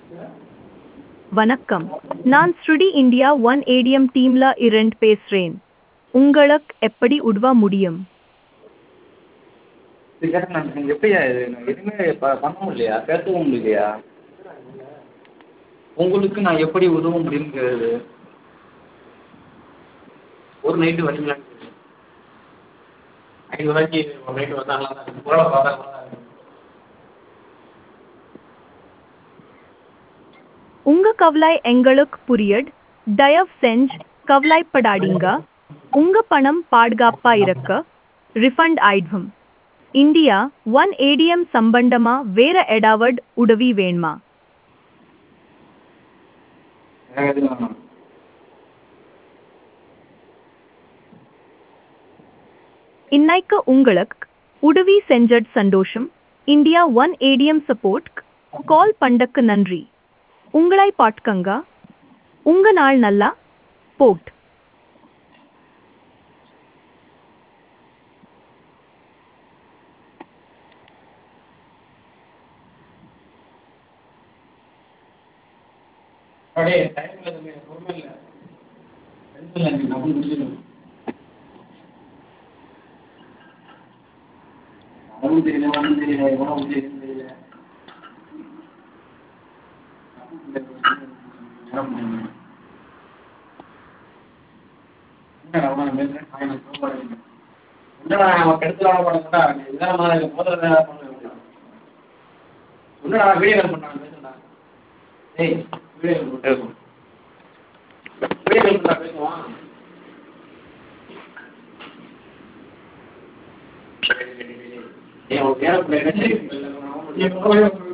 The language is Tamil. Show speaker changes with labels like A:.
A: வணக்கம். நான் ஸ்ருடி இந்தியா ஒன் ஏடிஎம் டீம்ல இருந்து பேசுறேன். உங்களுக்கு எப்படி உதவ முடியும்?
B: இது கேட்டா நான் எப்படியா இது நான் எதுவுமே பண்ண முடியலையா, பேசவும் முடியலையா? உங்களுக்கு நான் எப்படி உதவ முடியும்னு கேக்குது. ஒரு நைட்டு வரீங்களான்னு கேக்குது. 5 ரூபாய்க்கு ஒரு நைட்டு வந்தா நல்லா தான் இருக்கும். கூட பார்த்தா நல்லா தான் இருக்கும்.
A: உங்க கவலை எங்களுக்கு புரியுது. தயவு செஞ்சு கவலைப்படாதீங்க. உங்க பணம் பாதுகாப்பா இருக்க ரிஃபண்ட் ஆயிடும். இந்தியா ஒன் ஏடிஎம் சம்பந்தமா வேற ஏதாவது உதவி வேணுமா?
B: வேற எதுவும் வேணாம்.
A: இன்னைக்கு உங்களுக்கு உதவி செஞ்சது சந்தோஷம். India one ATM support call பண்ணதுக்கு நன்றி. உங்களை பார்த்துக்கங்க. உங்க நாள் நல்லா போட்.
B: அப்படியே டைம் இல்லை தம்பி, எனக்கு பொறுமை இல்லை. டென்ஷன் இல்லை, எனக்கு டபுள் முடிச்சிடும். அதுவும் தெரியல, ஒன்றும் தெரியல, எவ்வளோ முடியுதுன்னு தெரியல. என்னடா நான் பேசுறேன், நான் எனக்கு கோபம் வருது. என்னடா அவன் கெடுத்துலாம் பண்ண மாட்டா, இதுதான் மாதிரி முதல்ல தான் பண்ணுவேன். என்னடா வீடியோ கால் பண்ணாங்க பேசுறா. ஏய் வீடியோ கால் பேசுவோம். வீடியோ கால் பண்ணா பேசுவான். ஏன் உனக்கு நேரம்